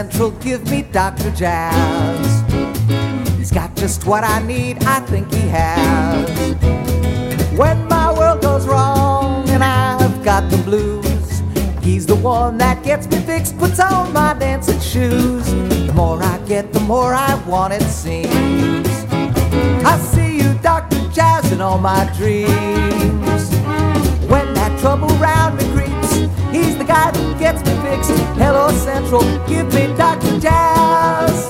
Central, give me Dr. Jazz. He's got just what I need, I think he has. When my world goes wrong and I've got the blues, he's the one that gets me fixed, puts on my dancing shoes. The more I get, the more I want, it seems. I see you, Dr. Jazz, in all my dreams. When that trouble round me creeps, he's the guy that gets me fixed. Hello Central, give me Dr. Jazz.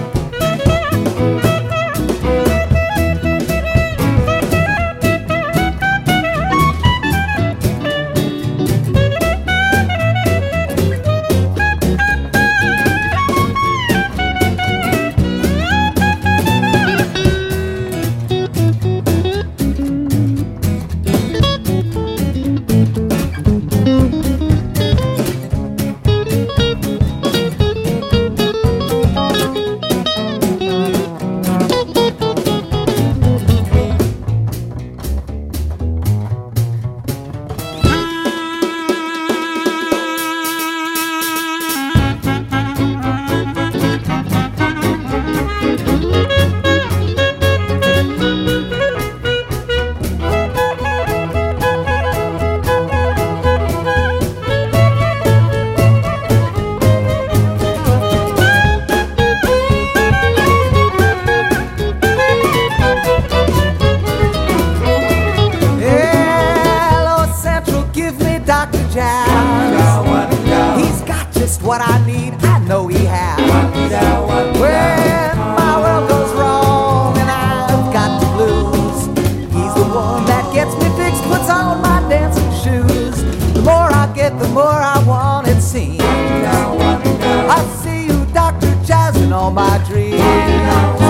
He's got just what I need, I know he has. When my world goes wrong and I've got the blues, he's the one that gets me fixed, puts on my dancing shoes. The more I get, the more I want, it seems. I see you, Dr. Jazz, in all my dreams.